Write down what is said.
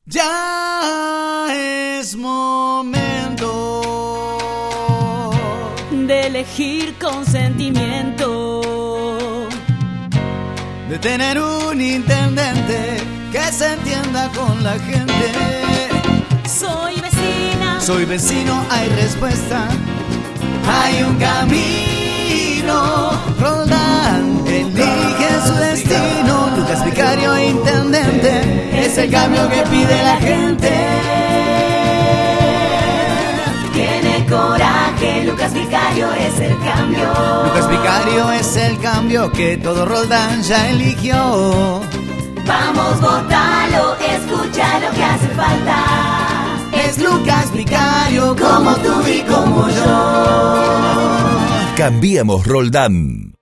Ya es momento de elegir con sentimiento, de tener un intendente que se entienda con la gente. Soy vecina, soy vecino, hay respuesta, hay un camino. Roldán elige su destino. Lucas Vicario, intendente, es el cambio que pide la gente. Tiene coraje, Lucas Vicario es el cambio. Lucas Vicario es el cambio que todo Roldán ya eligió. Vamos, votalo, escucha lo que hace falta. Es Lucas Vicario, como tú y como yo. Cambiemos Roldán.